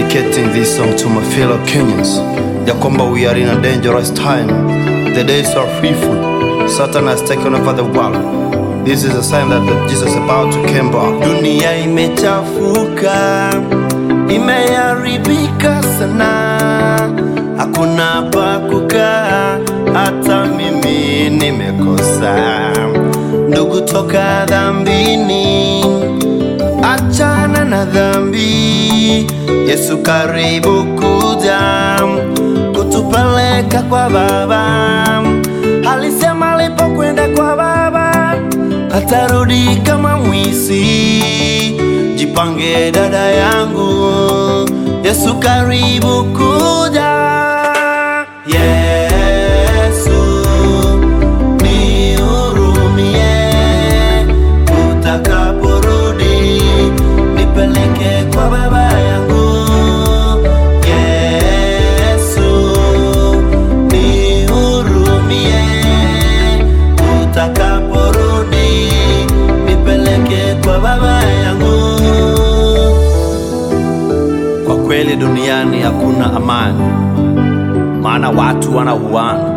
dedicating this song to my fellow Kenyans. Ya kwamba we are in a dangerous time. The days are fearful. Satan has taken over the world. This is a sign that Jesus is about to come back. Dunia imechafuka, imeharibika sana, hakuna pa kukaa, hata mimi nimekosa. Ndugu, toka dhambini, achana na dhambi. Yesu karibu kuja kutupeleka kwa Baba. Alisema alipokwenda kwa Baba atarudi kama mwizi. Jipange dada yangu, Yesu karibu kuja. Yesu nihurumie, utakaporudi nipeleke kwa Baba yangu. Yesu nihurumie, utakaporudi nipeleke kwa Baba yangu. Kwa kweli duniani hakuna amani, maana watu wanauana.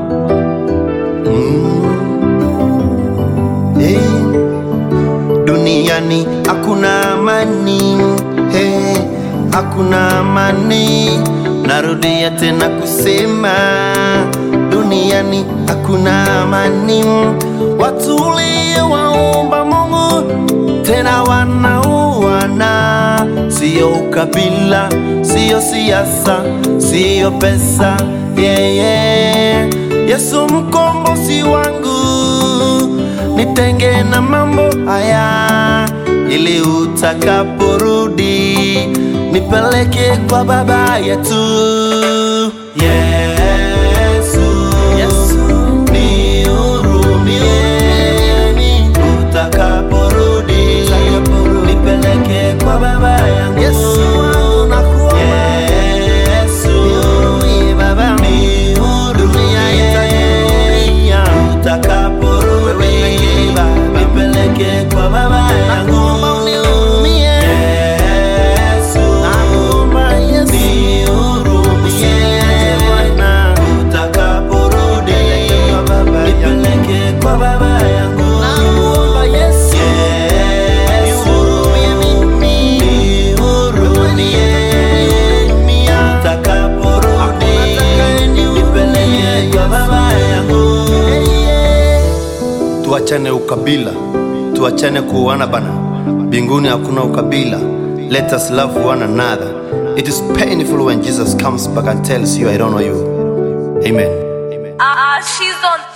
Duniani hakuna amani, hakuna amani. Narudia tena kusema, duniani hakuna amani. Watu waliowaomba Mungu tena wanauana. Sio ukabila, sio siasa, sio pesa, Yesu mkombozi wangu, nitenge na mambo haya, ili utakaporudi nipeleke kwa Baba yetu. Yesu nihurumie, utakaporudi nipeleke kwa Baba yangu. Yesu nakuomba, Yesu nihurumie Baba, utakaporudi nipeleke kwa Baba yangu. Tuachane ukabila, tuachane kuoana bana. Mbinguni hakuna ukabila. Let us love one another. It is painful when Jesus comes back and tells you, I don't know you. Amen. She's on